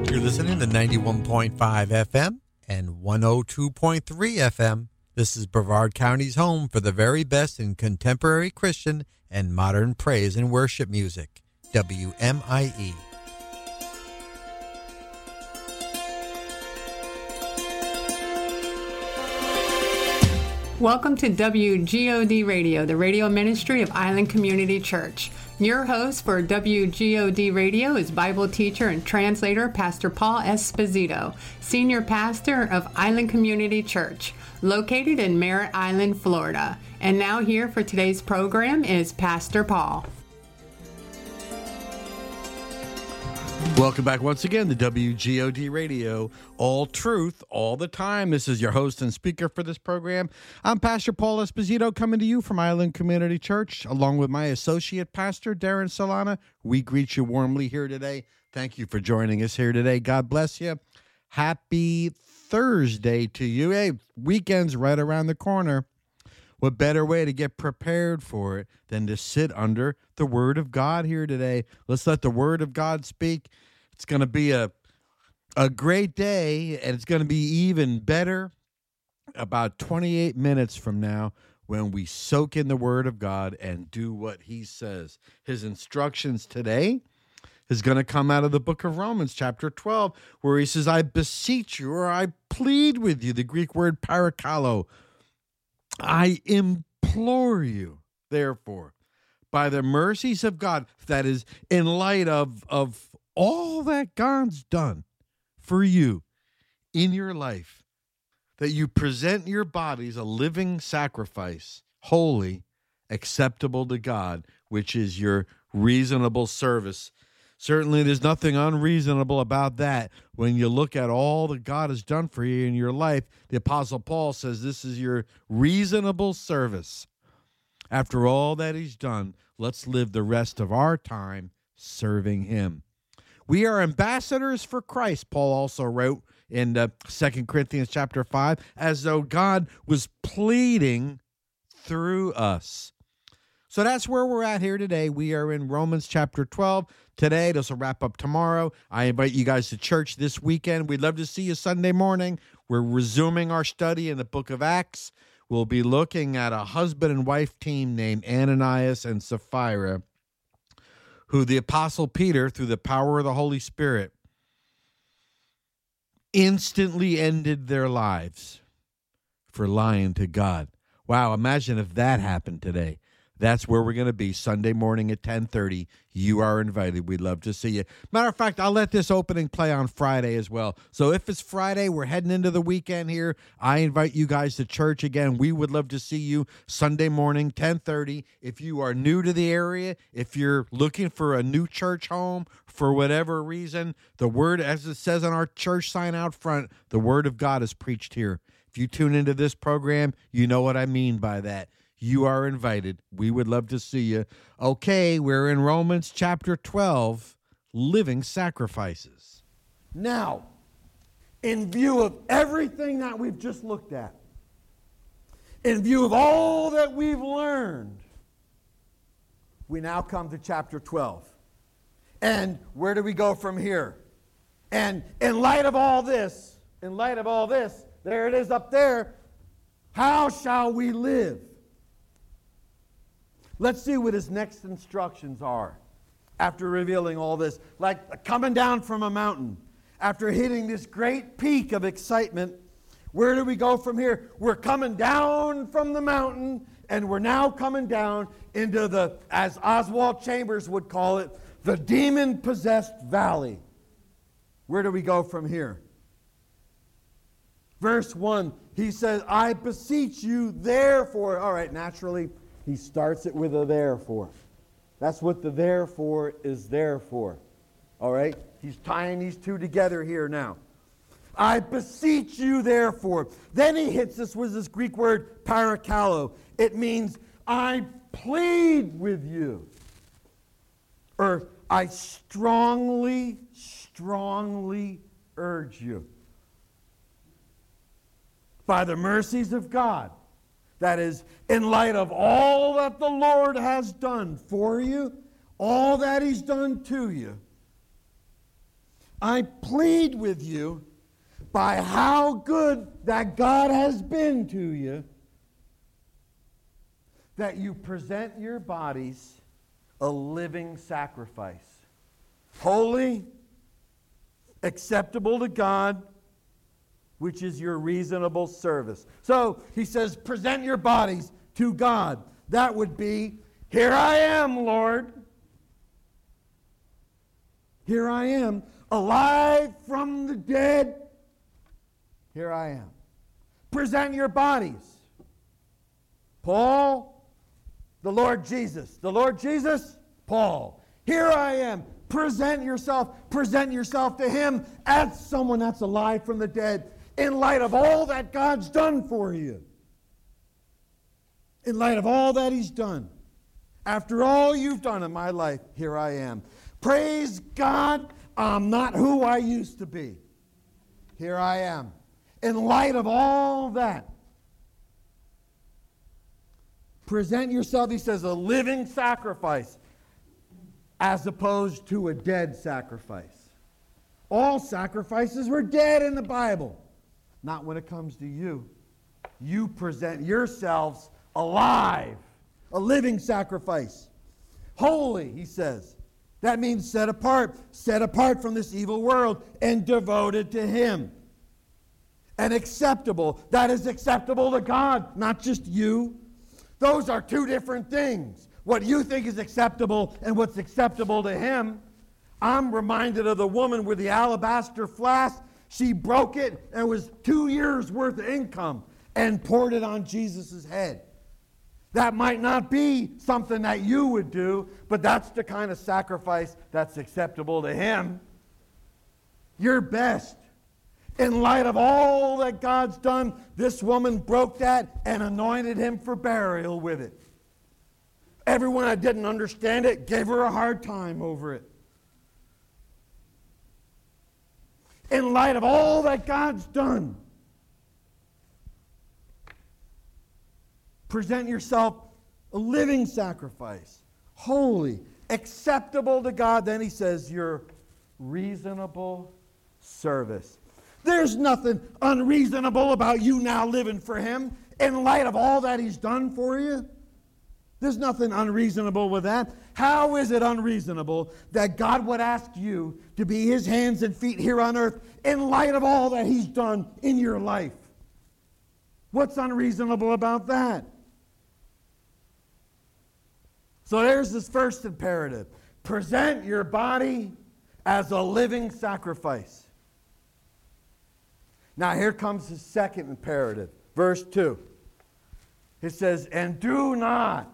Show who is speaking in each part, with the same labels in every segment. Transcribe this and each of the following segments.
Speaker 1: You're listening to 91.5 FM and 102.3 FM. This is Brevard County's home for the very best in contemporary Christian and modern praise and worship music. WMIE.
Speaker 2: Welcome to WGOD Radio, the radio ministry of Island Community Church. Your host for WGOD Radio is Bible teacher and translator Pastor Paul Esposito, senior pastor of Island Community Church, located in Merritt Island, Florida. And now here for today's program is Pastor Paul.
Speaker 1: Welcome back once again to WGOD Radio, all truth, all the time. This is your host and speaker for this program. I'm Pastor Paul Esposito, coming to you from Island Community Church, along with my associate pastor, Darren Solana. We greet you warmly here today. Thank you for joining us here today. God bless you. Happy Thursday to you. Hey, weekend's right around the corner. What better way to get prepared for it than to sit under the Word of God here today? Let's let the Word of God speak. It's going to be a great day, and it's going to be even better about 28 minutes from now when we soak in the Word of God and do what He says. His instructions today is going to come out of the book of Romans, chapter 12, where He says, I beseech you, or I plead with you, the Greek word parakalo, I implore you, therefore, by the mercies of God, that is, in light of all that God's done for you in your life, that you present your bodies a living sacrifice, holy, acceptable to God, which is your reasonable service. Certainly, there's nothing unreasonable about that. When you look at all that God has done for you in your life, the Apostle Paul says this is your reasonable service. After all that He's done, let's live the rest of our time serving Him. We are ambassadors for Christ, Paul also wrote in 2 Corinthians chapter 5, as though God was pleading through us. So that's where we're at here today. We are in Romans chapter 12 today. This will wrap up tomorrow. I invite you guys to church this weekend. We'd love to see you Sunday morning. We're resuming our study in the book of Acts. We'll be looking at a husband and wife team named Ananias and Sapphira, who the Apostle Peter, through the power of the Holy Spirit, instantly ended their lives for lying to God. Wow, imagine if that happened today. That's where we're going to be Sunday morning at 10:30. You are invited. We'd love to see you. Matter of fact, I'll let this opening play on Friday as well. So if it's Friday, we're heading into the weekend here. I invite you guys to church again. We would love to see you Sunday morning, 10:30. If you are new to the area, if you're looking for a new church home for whatever reason, the word, as it says on our church sign out front, the word of God is preached here. If you tune into this program, you know what I mean by that. You are invited. We would love to see you. Okay, we're in Romans chapter 12, living sacrifices.
Speaker 3: Now, in view of everything that we've just looked at, in view of all that we've learned, we now come to chapter 12. And where do we go from here? And in light of all this, there it is up there, how shall we live? Let's see what his next instructions are after revealing all this. Like coming down from a mountain, after hitting this great peak of excitement, where do we go from here? We're coming down from the mountain, and we're now coming down into the, as Oswald Chambers would call it, the demon-possessed valley. Where do we go from here? Verse 1, he says, I beseech you, therefore. All right, naturally, he starts it with a therefore. That's what the therefore is there for. All right? He's tying these two together here now. I beseech you, therefore. Then he hits us with this Greek word, parakalo. It means, I plead with you. Or, I strongly urge you. By the mercies of God. That is, in light of all that the Lord has done for you, all that He's done to you, I plead with you by how good that God has been to you, that you present your bodies a living sacrifice, holy, acceptable to God, which is your reasonable service. So he says, present your bodies to God. That would be, here I am, Lord. Here I am, alive from the dead. Here I am. Present your bodies. Paul, the Lord Jesus. The Lord Jesus, Paul. Here I am. Present yourself to him as someone that's alive from the dead in light of all that God's done for you. In light of all that he's done. After all you've done in my life, here I am. Praise God, I'm not who I used to be. Here I am. In light of all that, present yourself, he says, a living sacrifice as opposed to a dead sacrifice. All sacrifices were dead in the Bible. Not when it comes to you. You present yourselves alive, a living sacrifice. Holy, he says. That means set apart from this evil world and devoted to him. And acceptable, that is acceptable to God, not just you. Those are two different things. What you think is acceptable and what's acceptable to him. I'm reminded of the woman with the alabaster flask. She broke it and it was 2 years' worth of income and poured it on Jesus' head. That might not be something that you would do, but that's the kind of sacrifice that's acceptable to him. Your best. In light of all that God's done, this woman broke that and anointed him for burial with it. Everyone that didn't understand it gave her a hard time over it. In light of all that God's done, present yourself a living sacrifice, holy, acceptable to God. Then he says, your reasonable service. There's nothing unreasonable about you now living for him in light of all that he's done for you. There's nothing unreasonable with that. How is it unreasonable that God would ask you to be his hands and feet here on earth in light of all that he's done in your life? What's unreasonable about that? So there's this first imperative. Present your body as a living sacrifice. Now here comes the second imperative. Verse 2. It says, and do not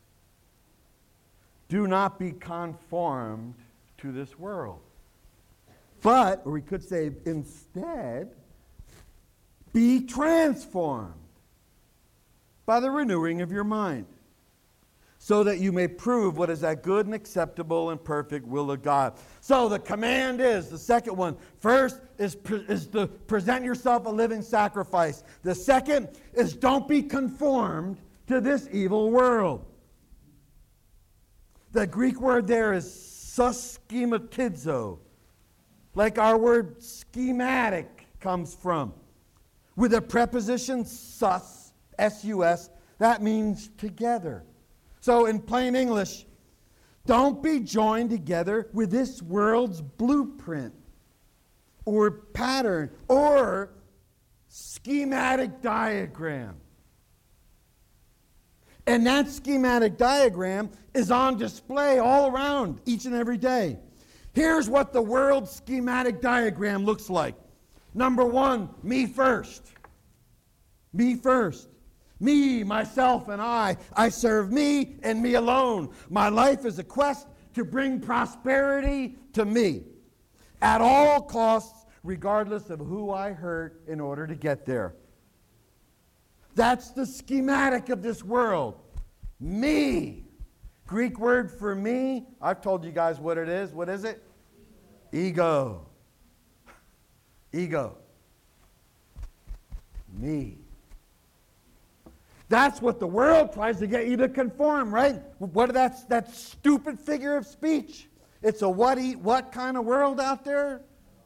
Speaker 3: be conformed to this world. But, or we could say instead, be transformed by the renewing of your mind, so that you may prove what is that good and acceptable and perfect will of God. So the command is, the second one, first is to present yourself a living sacrifice. The second is don't be conformed to this evil world. The Greek word there is suschematizo, like our word schematic comes from. With the preposition sus, S-U-S, that means together. So in plain English, don't be joined together with this world's blueprint or pattern or schematic diagram. And that schematic diagram is on display all around each and every day. Here's what the world's schematic diagram looks like. Number one, me first. Me first. Me, myself, and I. I serve me and me alone. My life is a quest to bring prosperity to me at all costs, regardless of who I hurt in order to get there. That's the schematic of this world. Me. Greek word for me, I've told you guys what it is. What is it? Ego. Ego. Me. That's what the world tries to get you to conform, right? That stupid figure of speech. It's a what kind of world out there?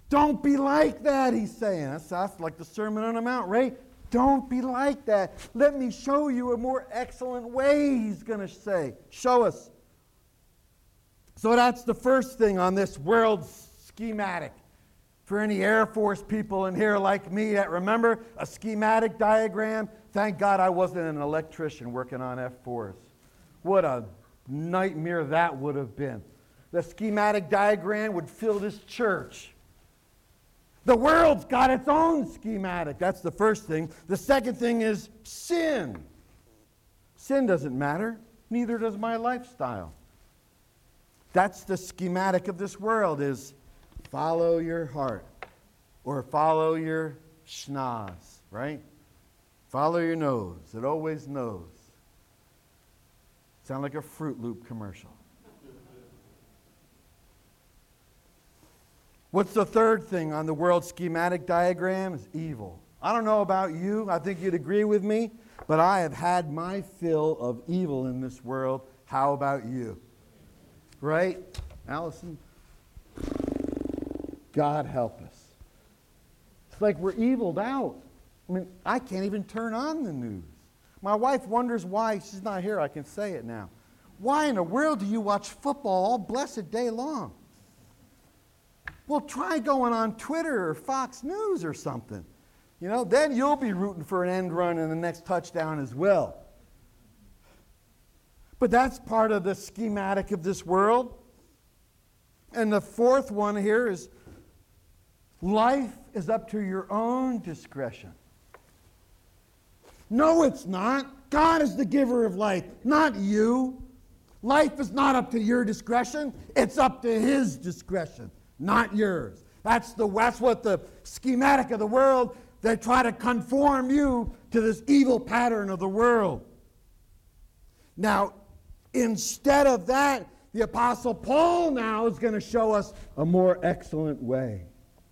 Speaker 3: Don't be like that, he's saying. That's like the Sermon on the Mount, right? Don't be like that. Let me show you a more excellent way, he's going to say. Show us. So that's the first thing on this world schematic. For any Air Force people in here like me that remember a schematic diagram, thank God I wasn't an electrician working on F-4s. What a nightmare that would have been. The schematic diagram would fill this church. The world's got its own schematic. That's the first thing. The second thing is sin. Sin doesn't matter. Neither does my lifestyle. That's the schematic of this world, is follow your heart or follow your schnoz, right? Follow your nose. It always knows. Sound like a Fruit Loop commercial. What's the third thing on the world schematic diagram? Is evil. I don't know about you. I think you'd agree with me. But I have had my fill of evil in this world. How about you? Right? Allison? God help us. It's like we're eviled out. I mean, I can't even turn on the news. My wife wonders why. She's not here. I can say it now. Why in the world do you watch football all blessed day long? Well, try going on Twitter or Fox News or something. You know, then you'll be rooting for an end run and the next touchdown as well. But that's part of the schematic of this world. And the fourth one here is life is up to your own discretion. No, it's not. God is the giver of life, not you. Life is not up to your discretion. It's up to His discretion, not yours. That's what the schematic of the world, they try to conform you to this evil pattern of the world. Now, instead of that, the Apostle Paul now is going to show us a more excellent way.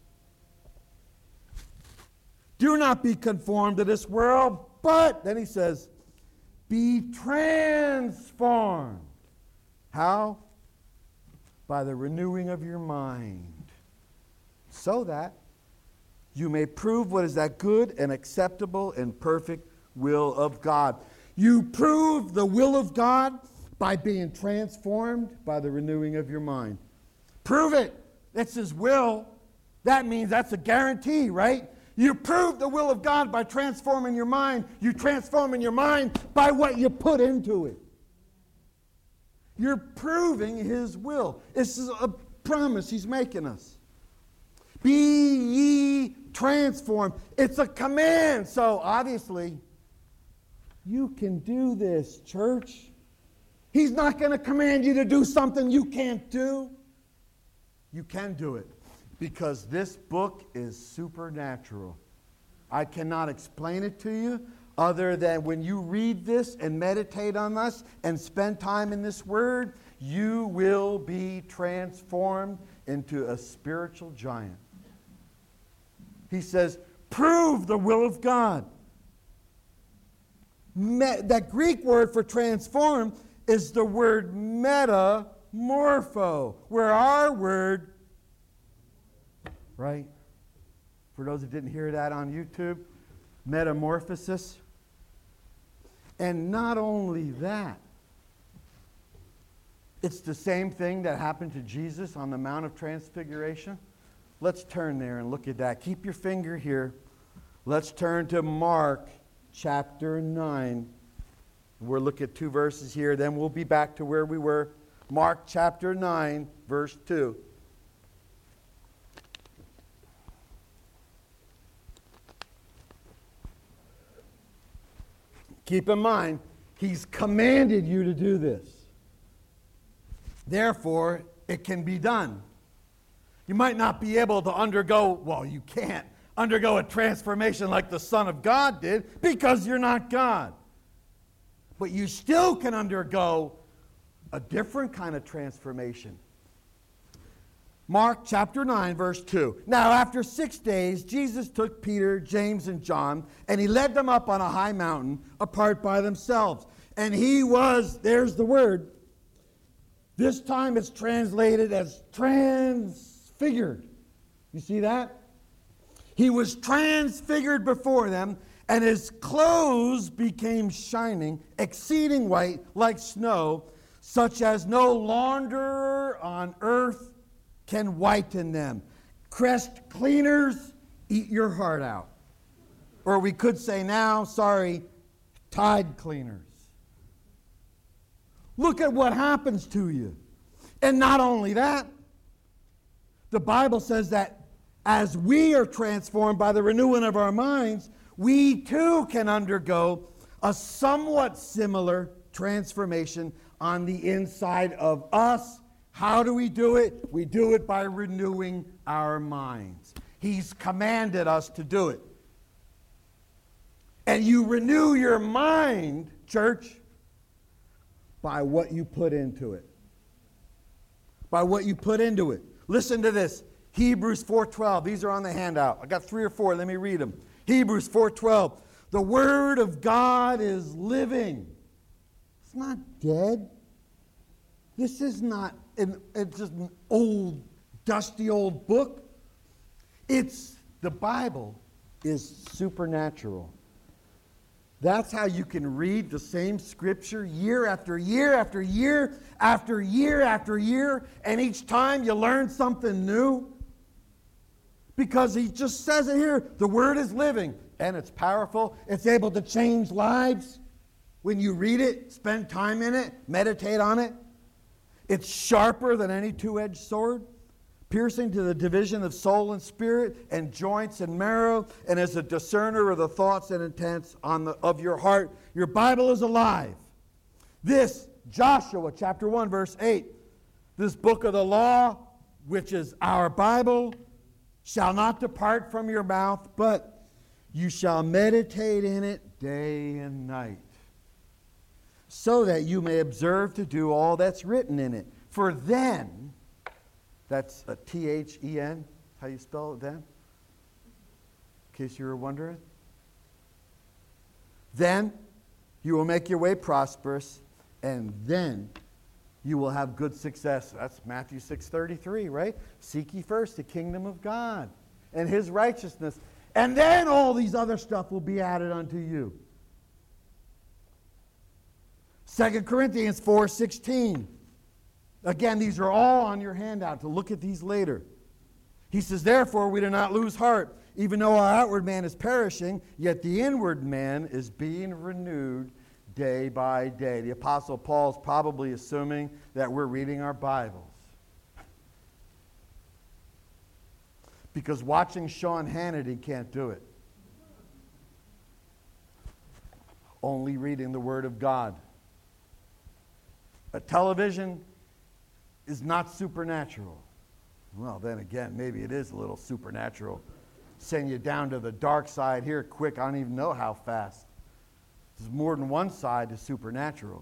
Speaker 3: Do not be conformed to this world, but, then he says, be transformed. How? By the renewing of your mind, so that you may prove what is that good and acceptable and perfect will of God. You prove the will of God by being transformed by the renewing of your mind. Prove it. That's His will. That means that's a guarantee, right? You prove the will of God by transforming your mind. You transforming your mind by what you put into it. You're proving His will. This is a promise He's making us. Be ye transformed. It's a command. So obviously, you can do this, church. He's not going to command you to do something you can't do. You can do it because this book is supernatural. I cannot explain it to you other than when you read this and meditate on this and spend time in this word, you will be transformed into a spiritual giant. He says, prove the will of God. That Greek word for transform is the word metamorpho, where our word, right? For those who didn't hear that on YouTube, metamorphosis. And not only that, it's the same thing that happened to Jesus on the Mount of Transfiguration. Let's turn there and look at that. Keep your finger here. Let's turn to Mark chapter 9. We'll look at 2 verses here, then we'll be back to where we were. Mark chapter 9, verse 2. Keep in mind, He's commanded you to do this. Therefore, it can be done. You might not be able to you can't undergo a transformation like the Son of God did because you're not God. But you still can undergo a different kind of transformation. Mark chapter 9, verse 2. Now, after 6 days, Jesus took Peter, James, and John, and He led them up on a high mountain apart by themselves. And He was, there's the word, this time it's translated as transfigured. You see that? He was transfigured before them, and his clothes became shining, exceeding white, like snow, such as no launderer on earth can whiten them. Crest cleaners, eat your heart out. Or we could say now, sorry, Tide cleaners. Look at what happens to you. And not only that, the Bible says that as we are transformed by the renewing of our minds, we too can undergo a somewhat similar transformation on the inside of us. How do we do it? We do it by renewing our minds. He's commanded us to do it. And you renew your mind, church, by what you put into it. By what you put into it. Listen to this. Hebrews 4:12. These are on the handout. I got 3 or 4. Let me read them. Hebrews 4:12. The Word of God is living. It's not dead. This is not it's just an old, dusty old book. The Bible is supernatural. That's how you can read the same scripture year after year after year after year after year, and each time you learn something new. Because he just says it here, the Word is living, and it's powerful. It's able to change lives. When you read it, spend time in it, meditate on it. It's sharper than any two-edged sword, piercing to the division of soul and spirit and joints and marrow, and is a discerner of the thoughts and intents of your heart. Your Bible is alive. This, Joshua chapter 1, verse 8, this book of the law, which is our Bible, shall not depart from your mouth, but you shall meditate in it day and night, so that you may observe to do all that's written in it. For then, that's a T-H-E-N, how you spell it then? In case you were wondering. Then you will make your way prosperous, and then you will have good success. That's Matthew 6:33, right? Seek ye first the kingdom of God and his righteousness, and then all these other stuff will be added unto you. 2 Corinthians 4:16. Again, these are all on your handout to look at these later. He says, therefore, we do not lose heart. Even though our outward man is perishing, yet the inward man is being renewed day by day. The Apostle Paul is probably assuming that we're reading our Bibles. Because watching Sean Hannity can't do it. Only reading the Word of God. A television is not supernatural. Well, then again, maybe it is a little supernatural. Send you down to the dark side here quick. I don't even know how fast. There's more than one side to supernatural.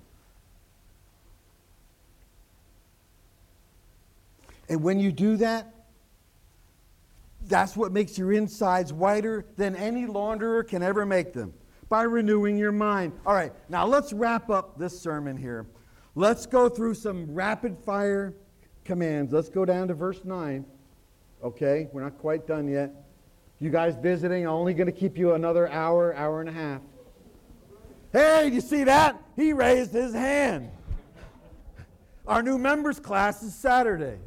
Speaker 3: And when you do that, that's what makes your insides whiter than any launderer can ever make them, by renewing your mind. All right, now let's wrap up this sermon here. Let's go through some rapid-fire commands. Let's go down to verse 9. Okay, we're not quite done yet. You guys visiting, I'm only going to keep you another hour, hour and a half. Hey, do you see that? He raised his hand. Our new members class is Saturday.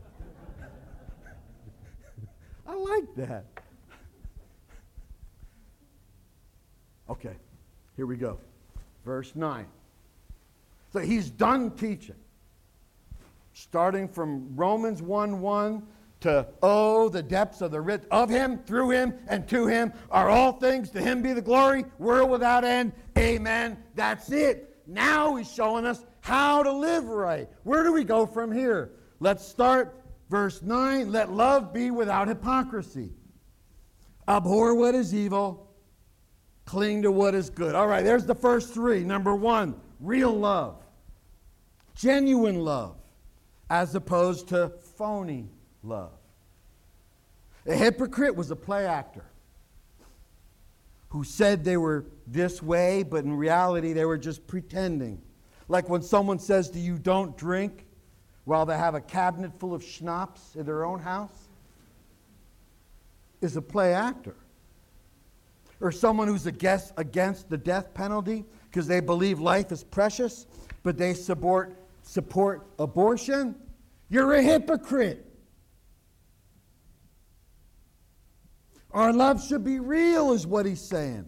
Speaker 3: I like that. Okay, here we go. Verse 9. So he's done teaching. Starting from Romans 1:1 to, oh, the depths of the riches of him, through him, and to him are all things. To him be the glory, world without end. Amen. That's it. Now he's showing us how to live right. Where do we go from here? Let's start verse 9. Let love be without hypocrisy. Abhor what is evil. Cling to what is good. All right, there's the first three. Number 1, real love. Genuine love. As opposed to phony love. A hypocrite was a play actor who said they were this way, but in reality they were just pretending. Like when someone says to you, don't drink, while they have a cabinet full of schnapps in their own house. is a play actor. Or someone who's against the death penalty because they believe life is precious, but they support abortion. You're a hypocrite. Our love should be real, is what he's saying.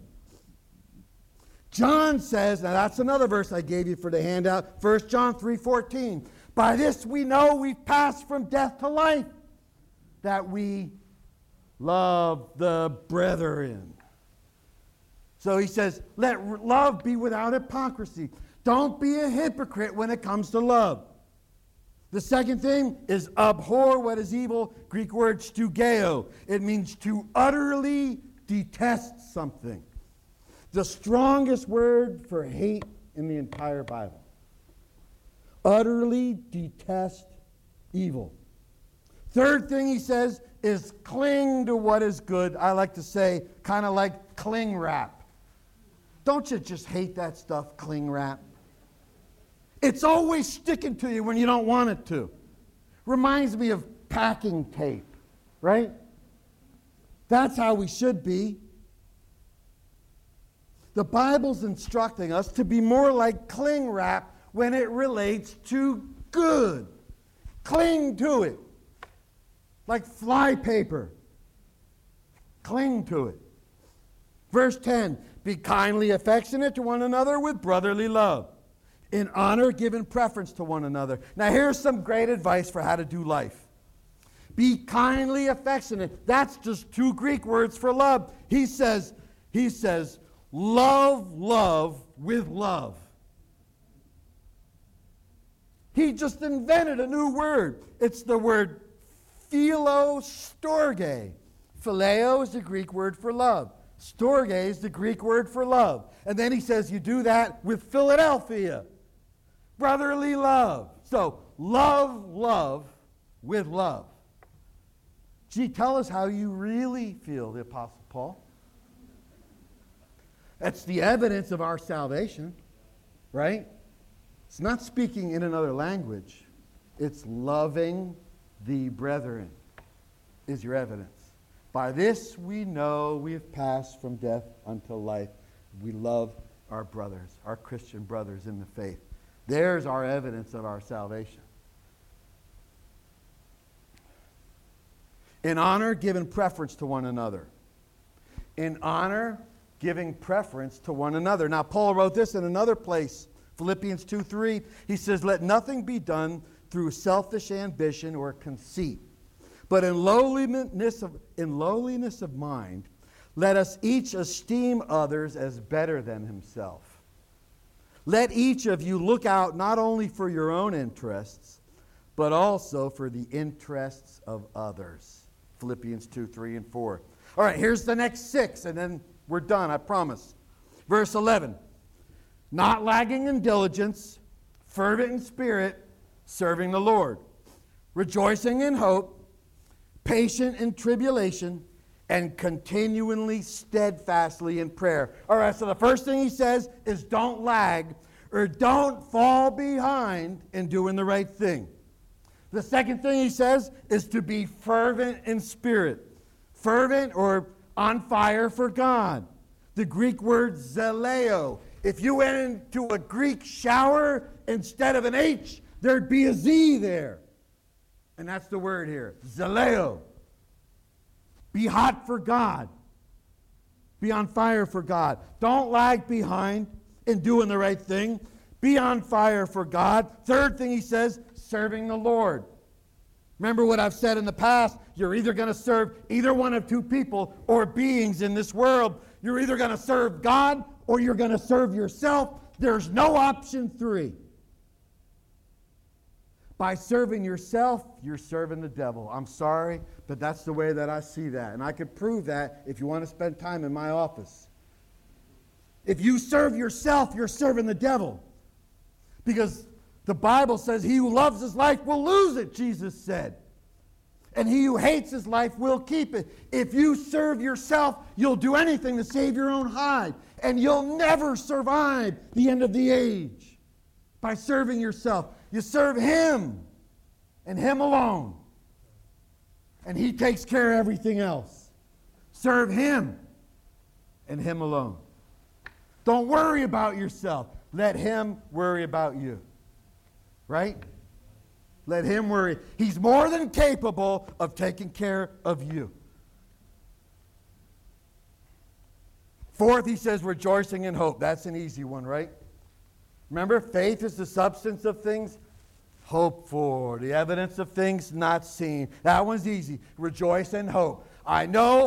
Speaker 3: John says, now that's another verse I gave you for the handout, 1 John 3:14. By this we know we've passed from death to life, that we love the brethren. So he says, let love be without hypocrisy. Don't be a hypocrite when it comes to love. The second thing is abhor what is evil. Greek word stugeo. It means to utterly detest something. The strongest word for hate in the entire Bible. Utterly detest evil. Third thing he says is cling to what is good. I like to say, kind of like cling wrap. Don't you just hate that stuff, cling wrap? It's always sticking to you when you don't want it to. Reminds me of packing tape, right? That's how we should be. The Bible's instructing us to be more like cling wrap when it relates to good. Cling to it. Like fly paper. Cling to it. Verse 10, be kindly affectionate to one another with brotherly love. In honor, giving preference to one another. Now here's some great advice for how to do life. Be kindly affectionate. That's just two Greek words for love. He says, love with love. He just invented a new word. It's the word philostorge. Phileo is the Greek word for love. Storge is the Greek word for love. And then he says you do that with Philadelphia. Brotherly love. So, love with love. Gee, tell us how you really feel, the Apostle Paul. That's the evidence of our salvation, right? It's not speaking in another language. It's loving the brethren is your evidence. By this we know we have passed from death unto life. We love our brothers, our Christian brothers in the faith. There's our evidence of our salvation. In honor, giving preference to one another. In honor, giving preference to one another. Now, Paul wrote this in another place, Philippians 2:3. He says, let nothing be done through selfish ambition or conceit, but in lowliness of mind, let us each esteem others as better than himself. Let each of you look out not only for your own interests, but also for the interests of others. Philippians 2:3 and 4. All right, here's the next 6, and then we're done, I promise. Verse 11. Not lagging in diligence, fervent in spirit, serving the Lord, rejoicing in hope, patient in tribulation, and continually steadfastly in prayer. All right, so the first thing he says is don't lag or don't fall behind in doing the right thing. The second thing he says is to be fervent in spirit. Fervent or on fire for God. The Greek word zeleo. If you went into a Greek shower, instead of an H, there'd be a Z there. And that's the word here, zeleo. Be hot for God. Be on fire for God. Don't lag behind in doing the right thing. Be on fire for God. Third thing he says, serving the Lord. Remember what I've said in the past. You're either going to serve either one of two people or beings in this world. You're either going to serve God or you're going to serve yourself. There's no option 3. By serving yourself, you're serving the devil. I'm sorry, but that's the way that I see that. And I could prove that if you want to spend time in my office. If you serve yourself, you're serving the devil. Because the Bible says he who loves his life will lose it, Jesus said. And he who hates his life will keep it. If you serve yourself, you'll do anything to save your own hide. And you'll never survive the end of the age by serving yourself. You serve him and him alone. And he takes care of everything else. Serve Him and Him alone. Don't worry about yourself. Let Him worry about you. Right? Let Him worry. He's more than capable of taking care of you. Fourth, he says, rejoicing in hope. That's an easy one, right? Remember, faith is the substance of things hoped for, the evidence of things not seen. That one's easy. Rejoice in hope. I know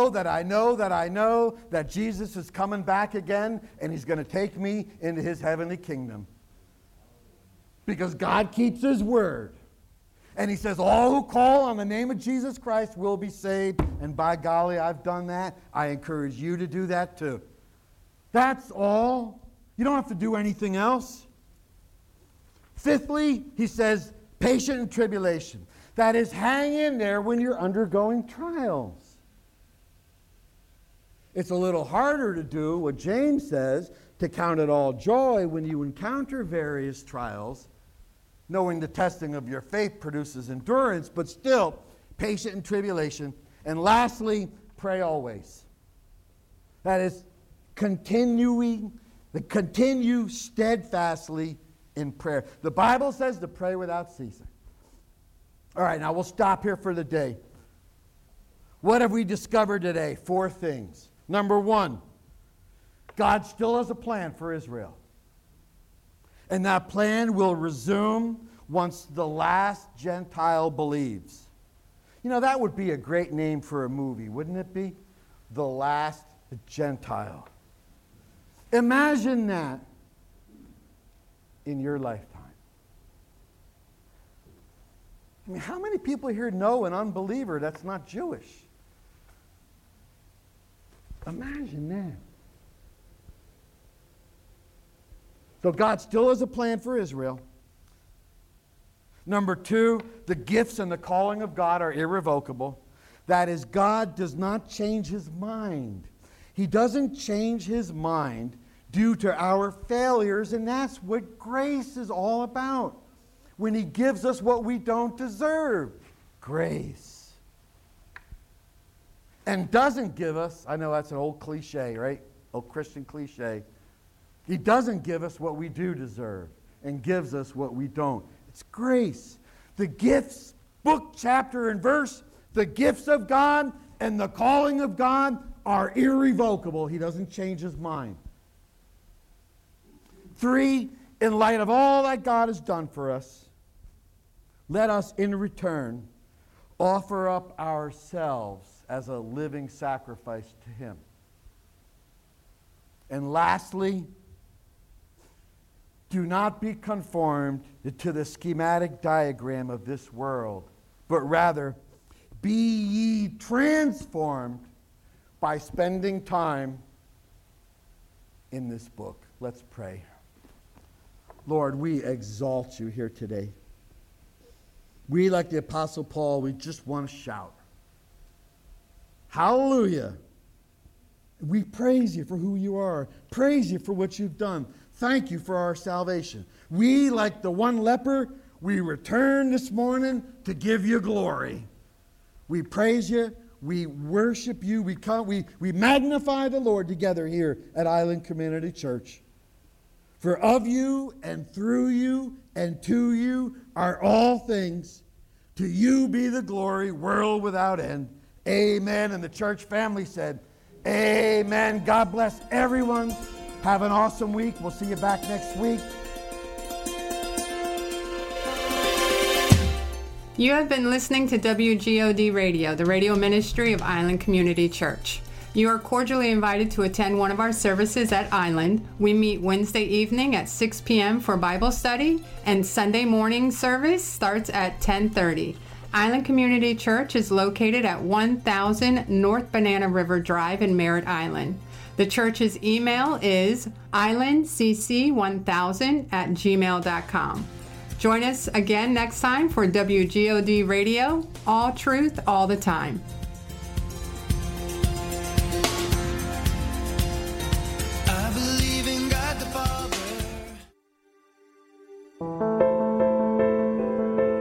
Speaker 3: that Jesus is coming back again, and He's going to take me into His heavenly kingdom. Because God keeps His word. And He says, all who call on the name of Jesus Christ will be saved. And by golly, I've done that. I encourage you to do that too. That's all. You don't have to do anything else. Fifthly, he says, patient in tribulation. That is, hang in there when you're undergoing trials. It's a little harder to do what James says, to count it all joy when you encounter various trials, knowing the testing of your faith produces endurance, but still, patient in tribulation. And lastly, pray always. That is, continue steadfastly in prayer. The Bible says to pray without ceasing. All right, now we'll stop here for the day. What have we discovered today? 4 things. Number 1, God still has a plan for Israel. And that plan will resume once the last Gentile believes. You know, that would be a great name for a movie, wouldn't it be? The Last Gentile. Imagine that in your lifetime. I mean, how many people here know an unbeliever that's not Jewish? Imagine that. So God still has a plan for Israel. Number 2, the gifts and the calling of God are irrevocable. That is, God does not change His mind. He doesn't change His mind due to our failures, and that's what grace is all about. When He gives us what we don't deserve. Grace. And doesn't give us, I know that's an old cliche, right? Old Christian cliche. He doesn't give us what we do deserve and gives us what we don't. It's grace. The gifts, book, chapter, and verse, the gifts of God and the calling of God are irrevocable. He doesn't change His mind. 3, in light of all that God has done for us, let us in return offer up ourselves as a living sacrifice to Him. And lastly, do not be conformed to the schematic diagram of this world, but rather be ye transformed by spending time in this book. Let's pray. Lord, we exalt You here today. We, like the Apostle Paul, we just want to shout. Hallelujah. We praise You for who You are. Praise You for what You've done. Thank You for our salvation. We, like the one leper, we return this morning to give You glory. We praise You. We worship You. We magnify the Lord together here at Island Community Church. For of You and through You and to You are all things. To You be the glory, world without end. Amen. And the church family said, amen. God bless everyone. Have an awesome week. We'll see you back next week.
Speaker 2: You have been listening to WGOD Radio, the radio ministry of Island Community Church. You are cordially invited to attend one of our services at Island. We meet Wednesday evening at 6 p.m. for Bible study, and Sunday morning service starts at 10:30. Island Community Church is located at 1000 North Banana River Drive in Merritt Island. The church's email is islandcc1000@gmail.com. Join us again next time for WGOD Radio, all truth, all the time.